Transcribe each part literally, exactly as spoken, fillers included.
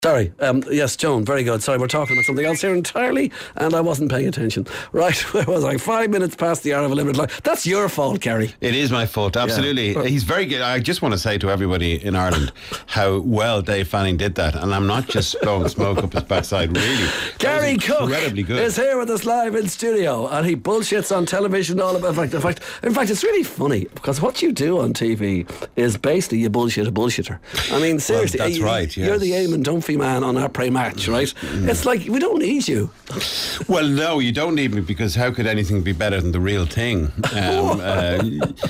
Sorry, um, yes, Joan, very good. Sorry, we're talking about something else here entirely, and I wasn't paying attention. Right, where was I? Five minutes past the hour of a limited life. That's your fault, Kerry. It is my fault, absolutely. Yeah. He's very good. I just want to say to everybody in Ireland how well Dave Fanning did that, and I'm not just blowing smoke up his backside, really. Gary Cook incredibly good. is here with us live in studio, and he bullshits on television all about. In fact, in fact, in fact, it's really funny because what you do on T V is basically you bullshit a bullshitter. I mean, seriously, well, that's you, right. Yes. You're the Eamon Dunphy man on our pre-match, right? Mm. It's like we don't need you. Well, no, you don't need me because how could anything be better than the real thing? Um, uh,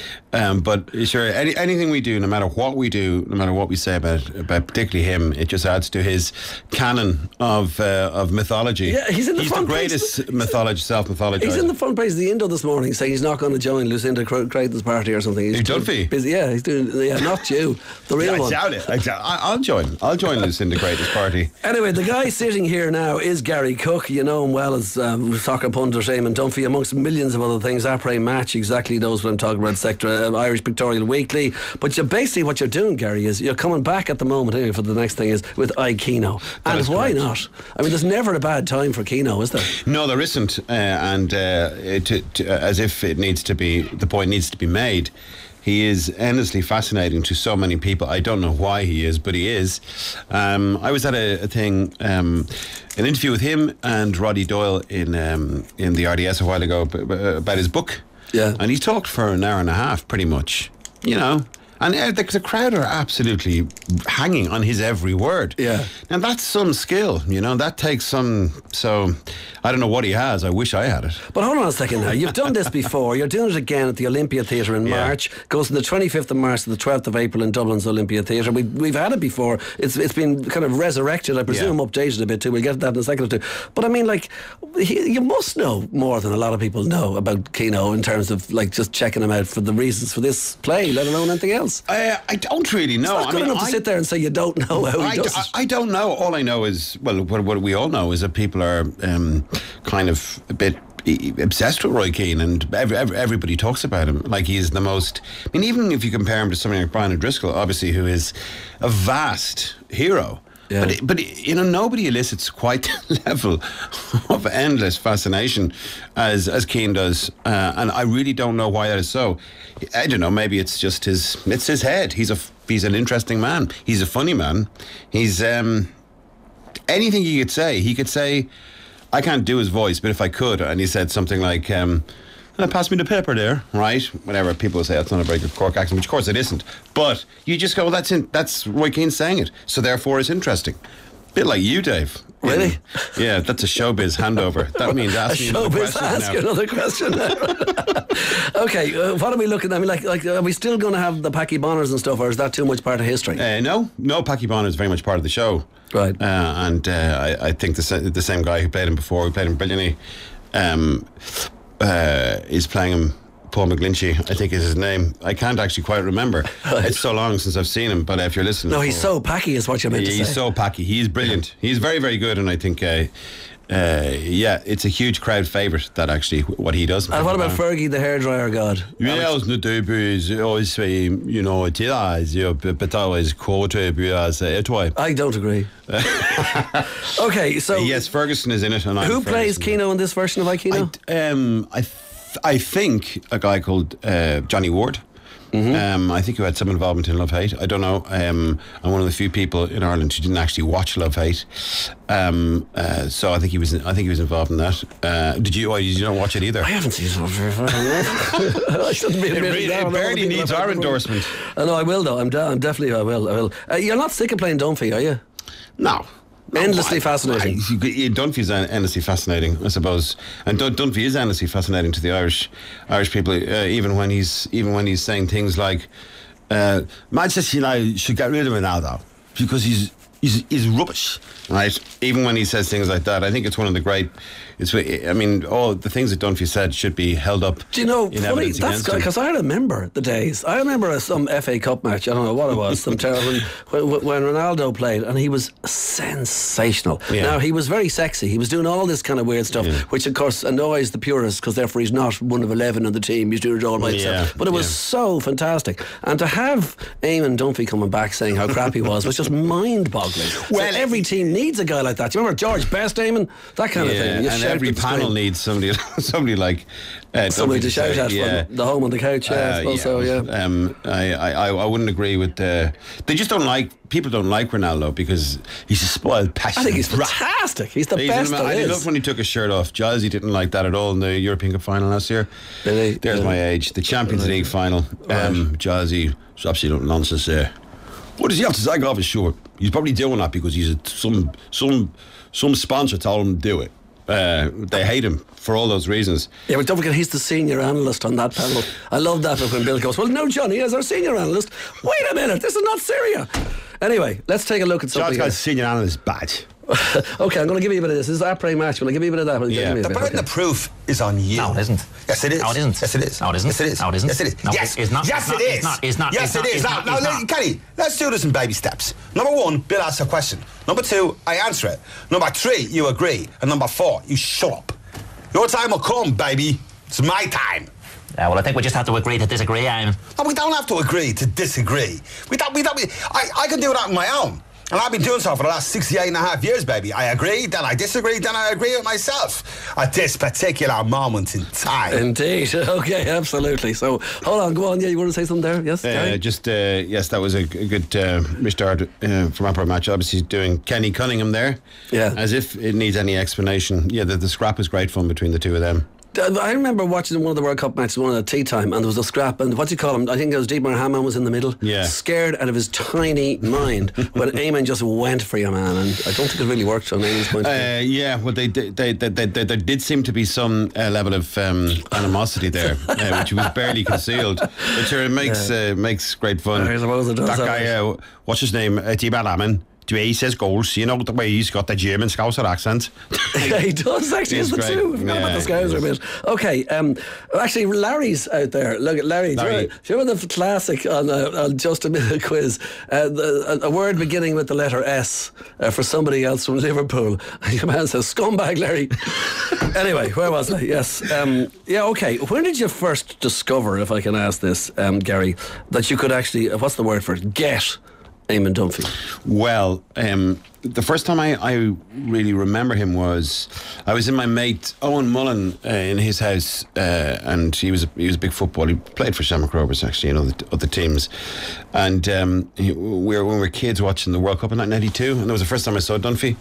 um, but sure, any, anything we do, no matter what we do, no matter what we say about about particularly him, it just adds to his canon of uh, of mythology. Yeah, he's in the he's front the greatest page. mythologist, self-mythologizer. He's in the front page of the Indo this morning saying he's not going to join Lucinda Creighton's party or something. He's He's Dunphy. Busy. Yeah, he's doing. Yeah, not you, the real yeah, I one. doubt it. I doubt, I, I'll join. I'll join Lucinda Creighton's party. Anyway, the guy sitting here now is Gary Cook. You know him well as um, soccer pundit Eamon Dunphy, amongst millions of other things. Après Match, exactly knows what I'm talking about. Sector uh, Irish Pictorial Weekly. But you, basically, what you're doing, Gary, is you're coming back at the moment anyway for the next thing is with iKino. That And why correct. not? I mean, there's never a bad time for Kino, is there? No, there isn't, uh, and uh, to, to, uh, as if it needs to be, the point needs to be made. He is endlessly fascinating to so many people. I don't know why he is, but he is. Um, I was at a, a thing, um, an interview with him and Roddy Doyle in um, in the R D S a while ago b- b- about his book. Yeah. And he talked for an hour and a half, pretty much. You know. And uh, the, the crowd are absolutely hanging on his every word. Yeah. Now that's some skill, you know, that takes some, so I don't know what he has. I wish I had it. But hold on a second now. You've done this before. You're doing it again at the Olympia Theatre in Yeah. March. Goes from the twenty-fifth of March to the twelfth of April in Dublin's Olympia Theatre. We, we've had it before. It's It's been kind of resurrected, I presume, Yeah. updated a bit too. We'll get to that in a second or two. But I mean, like, he, you must know more than a lot of people know about Kino in terms of, like, just checking him out for the reasons for this play, let alone anything else. Uh, I don't really know. It's not I good mean, enough I, to sit there and say you don't know how I, he does I, it. I don't know. All I know is, well, what, what we all know is that people are um, kind of a bit obsessed with Roy Keane, and every, every, everybody talks about him like he's the most. I mean, even if you compare him to somebody like Brian O'Driscoll, obviously, who is a vast hero. Yeah. But, but, you know, nobody elicits quite the level of endless fascination as as Keane does. Uh, and I really don't know why that is so. I don't know, maybe it's just his, it's his head. He's a, he's an interesting man. He's a funny man. He's, um, anything he could say, he could say, I can't do his voice, but if I could, and he said something like, um, Uh, pass me the paper there, right? Whatever, people say that's not a very good Cork accent, which of course it isn't. But you just go, well, that's in, that's Roy Keane saying it, so therefore it's interesting. Bit like you, Dave. Really? Yeah, that's a showbiz handover. That means ask A me another showbiz question ask now. another question. Okay, uh, what are we looking at? I mean, like, like, are we still going to have the Packy Bonners and stuff, or is that too much part of history? Uh, no, no, Packy Bonner is very much part of the show. Right. Uh, and uh, I, I think the, sa- the same guy who played him before, who played him brilliantly, um, uh, is playing him. Paul McGlinchey, I think is his name. I can't actually quite remember. Right. It's so long since I've seen him, but if you're listening... No, he's so Packy is what you meant to say. He's so Packy. He's brilliant. He's very, very good, and I think... Uh, Uh, yeah, it's a huge crowd favourite, that actually, what he does. And what about Fergie, the hairdryer god? Ja, als natuurlijk is you know, it is, you but always quarter as etwa. I don't agree. Okay, so yes, Ferguson is in it, and I'm who plays Ferguson. Kino in this version of iKino? I, um, I, th- I think a guy called uh, Johnny Ward. Mm-hmm. Um, I think who had some involvement in Love Hate. I don't know. Um, I'm one of the few people in Ireland who didn't actually watch Love Hate. Um, uh, so I think he was. I think he was involved in that. Uh, did you? Why did you not watch it either? I haven't seen it very far. I shouldn't be It, admitting really, that. it barely needs our endorsement. I know I will though. I'm, de- I'm definitely I will. I will. Uh, you're not sick of playing Dunphy, are you? No. Endlessly I, fascinating. I, I, Dunphy's endlessly fascinating, I suppose, and Dun- Dunphy is endlessly fascinating to the Irish, Irish people. Uh, even when he's, even when he's saying things like, uh, "Manchester United should get rid of Ronaldo because he's he's, he's rubbish," right? Even when he says things like that, I think it's one of the great. It's, I mean, all the things that Dunphy said should be held up. Do you know, in funny, that's because I remember the days. I remember some F A Cup match, I don't know what it was, some terrible, when, when Ronaldo played, and he was sensational. Yeah. Now, he was very sexy. He was doing all this kind of weird stuff, Yeah. which, of course, annoys the purists, because therefore he's not one of eleven on the team. He's doing it all by himself. Yeah. But it was Yeah. so fantastic. And to have Eamon Dunphy coming back saying how crap he was was just mind-boggling. mind-boggling. Well, so every team needs a guy like that. Do you remember George Best, Eamon? That kind yeah, of thing. You and every panel screen. needs somebody, somebody like uh, somebody to shout say, at yeah. from the home on the couch. Yeah, uh, I suppose yeah. so. Yeah. Um, I, I, I wouldn't agree with. Uh, they just don't like. People don't like Ronaldo because he's a spoiled, passionate. I think he's fantastic. He's the he's best. An, I love when he took his shirt off. Jazzy didn't like that at all in the European Cup final last year. Really? There's yeah. my age. The Champions League final. Right. Um, Jazzy was absolute nonsense there. What does he have to zag off his shirt? He's probably doing that because he's a, some some some sponsor told him to do it. Uh, they hate him for all those reasons. Yeah, but don't forget he's the senior analyst on that panel. I love that when Bill goes, well, no, Johnny, as our senior analyst. Wait a minute, this is not Syria. Anyway, let's take a look at something. John's got a senior analyst badge. Okay, I'm going to give you a bit of this. This is our après match. Will I give you a bit of that? Yeah. The burden of proof is on you. No, it isn't. Yes, it is. No, it isn't. Yes, it is. No, it isn't. Yes, it is. No, it isn't. Yes, it is. No, yes, it's not. Yes, it's it not, is. It's not. It's not. Yes, it's it is. Not, Now, it's now, not. Kenny, let's do this in baby steps. Number one, Bill asks a question. Number two, I answer it. Number three, you agree. And number four, you shut up. Your time will come, baby. It's my time. Yeah, well, I think we just have to agree to disagree, Eamon. No, we don't have to agree to disagree. We don't. We don't. We, I, I can do that on my own. And I've been doing so for the last sixty-eight and a half years, baby. I agree, then I disagree, then I agree with myself at this particular moment in time. Indeed. Okay, absolutely. So, hold on, go on. Yeah, you want to say something there? Yes, uh, Just, uh, yes, that was a, a good uh, restart uh, from our match. Obviously doing Kenny Cunningham there. Yeah. As if it needs any explanation. Yeah, the, the scrap was great fun between the two of them. I remember watching one of the World Cup matches, one at tea time, and there was a scrap, and what do you call him? I think it was Dietmar Hamann was in the middle, yeah. scared out of his tiny mind when Eamon just went for you, man, and I don't think it really worked on Eamon's point of view. Uh, yeah, well, they, they, they, they, they, there did seem to be some uh, level of um, animosity there, uh, which was barely concealed, which sure, makes yeah. uh, makes great fun. I suppose it does. That guy, uh, what's his name? Uh, Dietmar Hamann. The way he says goals, you know, the way he's got the German Scouser accent. Yeah, he does actually. Is the two? I forgot yeah, about the Scouser a bit. Okay, um, actually, Larry's out there. Look at Larry. Larry. Do, you, do you remember the classic on, uh, on Just a Minute quiz? Uh, the, a, a word beginning with the letter S uh, for somebody else from Liverpool. And your man says, "Scumbag, Larry." Anyway, where was I? Yes. Um, yeah. Okay. When did you first discover, if I can ask this, um, Gary, that you could actually, uh, what's the word for it? Get Eamon Dunphy? Well, um, the first time I, I really remember him was I was in my mate Owen Mullen uh, in his house, uh, and he was a, he was a big footballer. He played for Shamrock Rovers actually, you know, the other teams. And um, he, we were when we were kids watching the World Cup in nineteen ninety-two, and that was the first time I saw Dunphy.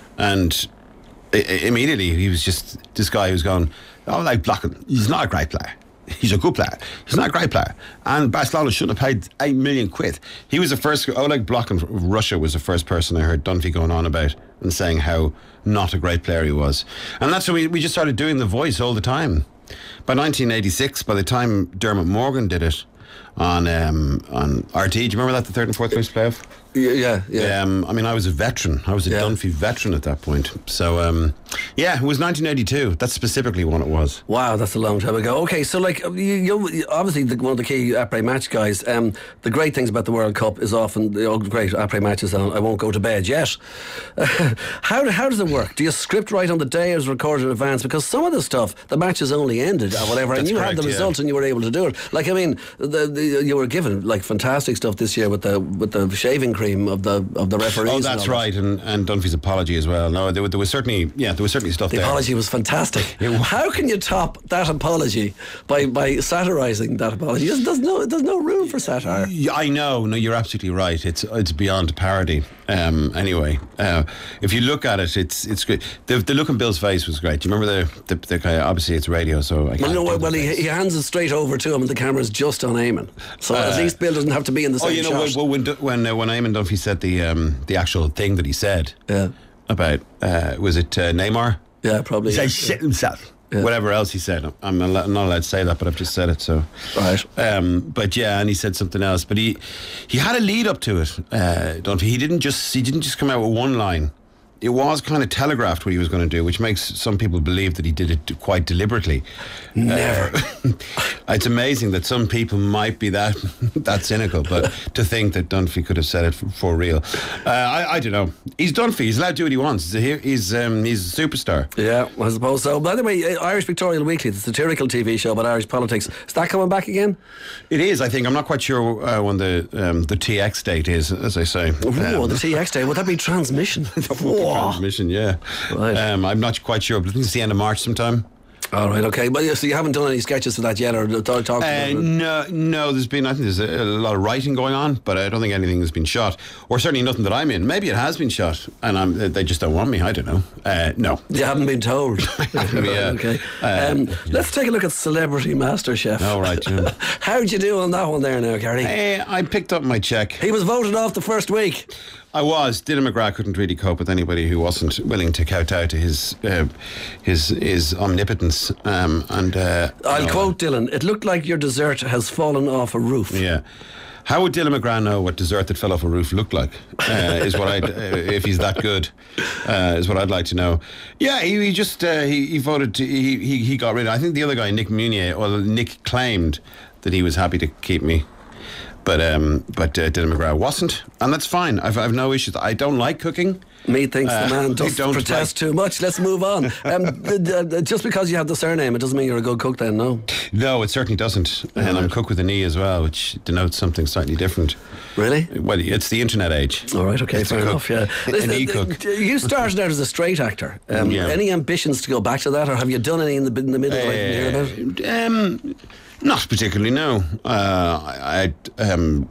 And I, I, immediately he was just this guy who was going, "Oh, like Blockin, he's not a great player. He's a good player. He's not a great player." And Barcelona shouldn't have paid eight million quid. He was the first. Oleg Blokhin of Russia was the first person I heard Dunphy going on about and saying how not a great player he was. And that's when we, we just started doing The Voice all the time. By nineteen eighty-six, by the time Dermot Morgan did it on um, on R T, do you remember that, the third and fourth place playoff? Yeah, yeah. Um, I mean, I was a veteran. I was a yeah. Dunphy veteran at that point. So, um, yeah, it was nineteen eighty-two. That's specifically when it was. Wow, that's a long time ago. Okay, so like, you, you obviously the, one of the key après match guys. Um, the great things about the World Cup is often the oh, great après matches. On I won't go to bed yet. how how does it work? Do you script right on the day, or is it recorded in advance? Because some of the stuff, the matches only ended or whatever, and you correct, had the result yeah. and you were able to do it. Like, I mean, the, the, you were given like fantastic stuff this year with the with the shaving cream of the of the referees. Oh, that's right, that. and and Dunphy's apology as well. No, there, there was certainly yeah, there was certainly stuff the there. The apology was fantastic. How can you top that apology by by satirising that apology? There's, there's no there's no room for satire. I know, no, you're absolutely right. It's it's beyond parody. Um, anyway, uh, if you look at it, it's it's great. The, the look on Bill's face was great. Do you remember the the, the guy? Obviously, it's radio, so I can't. Well, no, well, he, he hands it straight over to him, and the camera's just on Eamon, so uh, at least Bill doesn't have to be in the same. Oh, you know, shot. well, when when uh, when Eamon Dunphy said the um, the actual thing that he said yeah. about uh, was it uh, Neymar? Yeah, probably. He said yeah. shit himself. Yeah. Whatever else he said, I'm not allowed to say that, but I've just said it. So, right. Um, but yeah, and he said something else. But he he had a lead up to it. Uh, Dunphy. He didn't just he didn't just come out with one line. it was kind of telegraphed what he was going to do, which makes some people believe that he did it quite deliberately. Never. Uh, it's amazing that some people might be that that cynical, but to think that Dunphy could have said it for, for real. Uh, I, I don't know. He's Dunphy. He's allowed to do what he wants. He's a, he's, um, he's a superstar. Yeah, I suppose so. By the way, Irish Pictorial Weekly, the satirical T V show about Irish politics, is that coming back again? It is, I think. I'm not quite sure uh, when the um, the T X date is, as I say. Oh, um, the T X day. Would that be transmission? Transmission, yeah. Right. Um, I'm not quite sure, but I think it's the end of March sometime. All right, okay. But so you haven't done any sketches for that yet, or talked about Uh, it? no, no. There's been, I think there's a, a lot of writing going on, but I don't think anything has been shot, or certainly nothing that I'm in. Maybe it has been shot, and I'm, they just don't want me. I don't know. Uh, no, You haven't been told. Yeah. Okay. Uh, Um, let's take a look at Celebrity MasterChef. All right, Jim. How'd you do on that one there now, Gary? Uh, I picked up my check. He was voted off the first week. I was. Dylan McGrath couldn't really cope with anybody who wasn't willing to kowtow to his uh, his his omnipotence. Um, and uh, I'll no, quote Dylan, "It looked like your dessert has fallen off a roof." Yeah. How would Dylan McGrath know what dessert that fell off a roof looked like? Uh, is what I uh, if he's that good, uh, is what I'd like to know. Yeah, he, he just uh, he, he voted. To, he, he he got rid of. I think the other guy, Nick Munier, or Nick claimed that he was happy to keep me. But um, but uh, Dylan McGrath wasn't, and that's fine. I've I've no issues. I don't like cooking. Me thinks Uh, the man I does don't protest like- too much. Let's move on. Um, d- d- just because you have the surname, it doesn't mean you're a good cook then, no? No, it certainly doesn't. And I'm cook with an E as well, which denotes something slightly different. Really? Well, it's the internet age. All right, okay, It's fair a enough, cook. yeah. An Listen, e-cook. d- You started out as a straight actor. Um, Yeah. Any ambitions to go back to that, or have you done any in the, in the middle that I can hear about? Uh, um, not particularly. No, uh, I, I, um,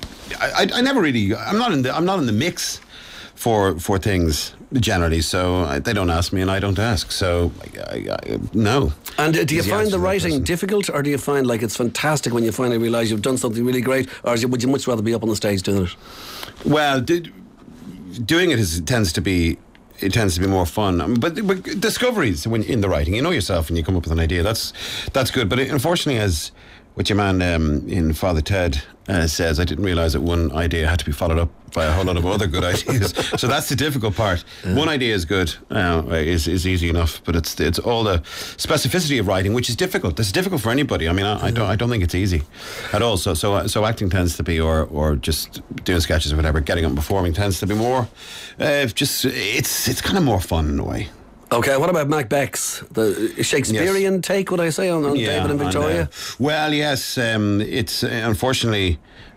I, I never really. I'm not in the. I'm not in the mix for for things generally. So I, they don't ask me, and I don't ask. So I, I, no. And uh, do you Is the find answer the to that writing question. difficult, or do you find like it's fantastic when you finally realise you've done something really great, or is it- would you much rather be up on the stage doing it? Well, did, doing it is, tends to be it tends to be more fun. Um, But, but discoveries when in the writing, you know yourself and you come up with an idea. That's that's good. But unfortunately, as what your man um, in Father Ted uh, says, I didn't realise that one idea had to be followed up by a whole lot of other good ideas. So that's the difficult part. One idea is good, uh, is is easy enough, but it's it's all the specificity of writing, which is difficult. It's difficult for anybody. I mean, I, I don't I don't think it's easy at all. So so so acting tends to be, or or just doing sketches or whatever, getting up and performing tends to be more. Uh, just it's it's kind of more fun in a way. Okay, what about Macbeth's, the Shakespearean take, would I say, on, on David and Victoria? uh, well, yes, um, it's uh, unfortunately,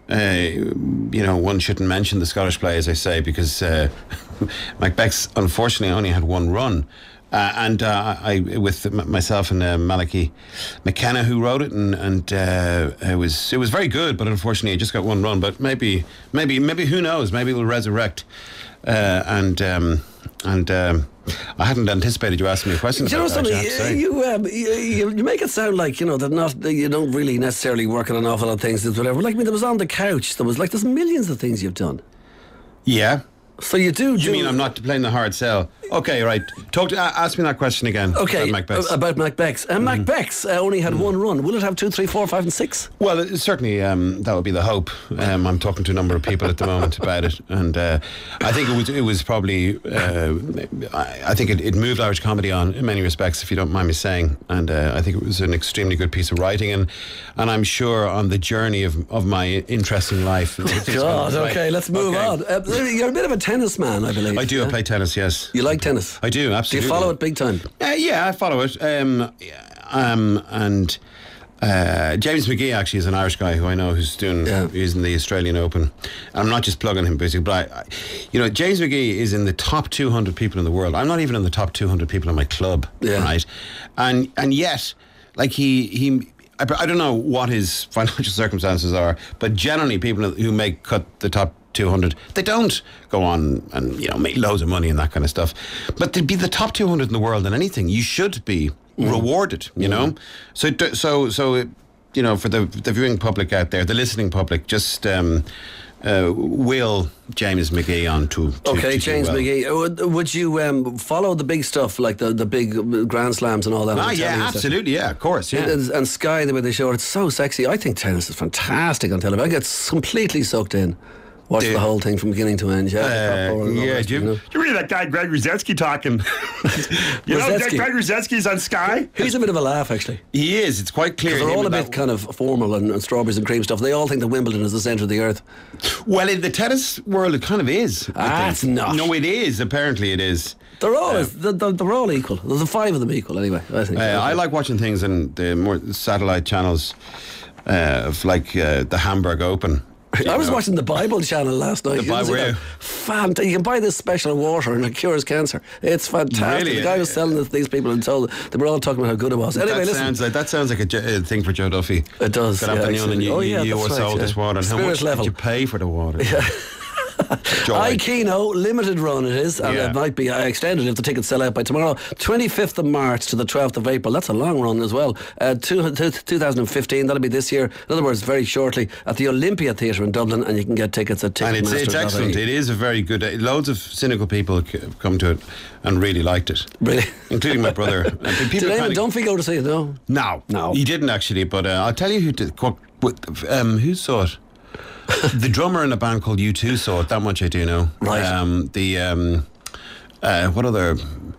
uh, you know, one shouldn't mention the Scottish play, as I say, because uh, Macbeth's unfortunately only had one run. Uh, and uh, I, with m- myself and uh, Malachi McKenna, who wrote it, and, and uh, it was it was very good, but unfortunately, it just got one run. But maybe, maybe, maybe, who knows? Maybe it will resurrect. Uh, and um, and um, I hadn't anticipated you asking me a question. Do you know about that, something? I have to say. You, um, you you you make it sound like you know that not that you don't really necessarily work on an awful lot of things. Whatever. Like I mean, there was On the Couch. There was like there's millions of things you've done. Yeah. So you do. You do mean I'm not playing the hard sell? Okay, right. Talk to, uh, ask me that question again. Okay, about Macbeth's. uh, about Macbeth's. And Mm-hmm. Macbeth's uh, only had one run. Will it have two, three, four, five, and six? Well, it- certainly um, that would be the hope. Um, I'm talking to a number of people at the moment about it, and uh, I think it was it was probably uh, I, I think it, it moved Irish comedy on in many respects, if you don't mind me saying, and uh, I think it was an extremely good piece of writing, and and I'm sure on the journey of, of my interesting life. it's- it's God, gonna- okay, let's move Okay. on. Uh, you're a bit of a tennis man, I believe. I do. yeah? I play tennis. Yes, You like tennis? I do. Do Absolutely. you follow it big time? Uh, yeah, I follow it. Um, yeah, um, and uh, James McGee actually is an Irish guy who I know who's doing. Yeah. He's in the Australian Open. I'm not just plugging him, basically, but I, I, you know, James McGee is in the top two hundred people in the world. I'm not even in the top two hundred people in my club, Yeah. right? And and yet, like he he. I, I don't know what his financial circumstances are, but generally people who make cut the top two hundred, they don't go on and, you know, make loads of money and that kind of stuff. But to be the top two hundred in the world in anything, you should be mm. rewarded, you mm. know? So, so, so, it, you know, for the the viewing public out there, the listening public, just um, uh, will James McGee on to, to Okay, to do James well. McGee. Would, would you um, follow the big stuff, like the, the big Grand Slams and all that? Ah, on telly yeah, and stuff? absolutely, yeah, of course, yeah. And, and Sky, the way they show it, it's so sexy. I think tennis is fantastic on television. I get completely sucked in. Watch The- the whole thing from beginning to end. Yeah, Uh, Top four and all yeah, that, do you, you know. do you read that guy Greg Ruzetsky talking? you know, Ruzetsky. Greg Ruzetsky's on Sky. He's a bit of a laugh, actually. He is. It's quite clear. They're him all a and bit that- kind of formal and, and strawberries and cream stuff. They all think that Wimbledon is the centre of the earth. Well, in the tennis world, it kind of is. I Ah, think. it's not. No, it is. Apparently, it is. They're all they're, they're, they're all equal. There's a five of them equal anyway. I think. Uh, I like watching things on the more satellite channels, uh, of like uh, the Hamburg Open. I was know. watching the Bible channel last night. The You didn't Bible, see were that? you? Fant- you can buy this special water and it cures cancer. It's fantastic. Really? The guy was selling it to these people and told they were all talking about how good it was. Anyway, that listen. sounds like that sounds like a, Jo- a thing for Joe Duffy. It does, Good yeah, afternoon, and you, actually. Oh, you, yeah, you that's were right, sold yeah. this water. And how Spirit much level. did you pay for the water? Joy. iKino limited run it is, and Yeah. it might be uh, extended if the tickets sell out by tomorrow. twenty-fifth of March to the twelfth of April. That's a long run as well. Uh, two, two, twenty fifteen. That'll be this year. In other words, very shortly at the Olympia Theatre in Dublin, and you can get tickets at And it's, Ticketmaster. it's excellent. It is a very good. Uh, loads of cynical people c- have come to it and really liked it, Really? including my brother. And people Did anyone kinda- Dunphy go to see it? No. No, No. he didn't actually. But uh, I'll tell you who did. What, what, um, who saw it? The drummer in a band called U two saw it. That much I do know. Right. Um, the um, uh, what other?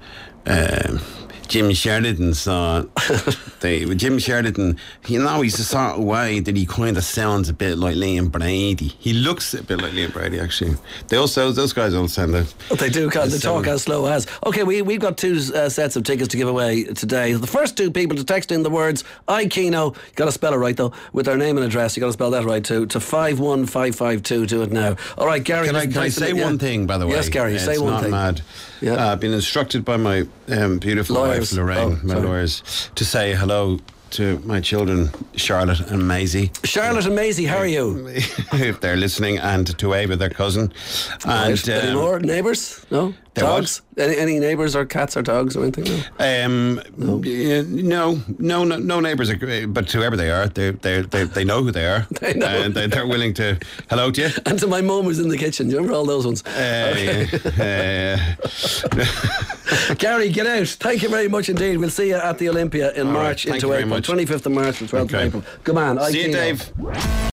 Uh, Jim Sheridan saw it. the, Jim Sheridan, you know, he's the sort of way that he kind of sounds a bit like Liam Brady. He looks a bit like Liam Brady, actually. They also, those guys all sound like. They do, can they As talk sound- as slow as. Okay, we, we've got two uh, sets of tickets to give away today. The first two people to text in the words iKino, you got to spell it right though, with their name and address, you got to spell that right too, to five one five five two. Do it now. All right, Gary. Can I, listen, can I thanks a say minute, one yeah. thing, by the way? Yes, Gary, It's say one not thing. mad. Yeah. Uh, I've been instructed by my um, beautiful Lawyers. wife, Lorraine, Oh, my sorry. lawyers, to say hello to my children, Charlotte and Maisie. Charlotte and Maisie, how are you? If they're listening, and to Ava, their cousin. And Right. Any um, more neighbours? No? There Dogs? Any, any neighbours or cats or dogs or anything? No? Um, no. no, no, no, no neighbours, are, but whoever they are, they they they they know who they are. They know. and they, they're willing to hello to you. And to my mum who's in the kitchen. Do you remember all those ones? Uh, uh, Gary, get out. Thank you very much indeed. We'll see you at the Olympia in All right, March thank into you very April. much. twenty-fifth of March to twelfth Okay. of April. Come on. see you, iKino. Dave.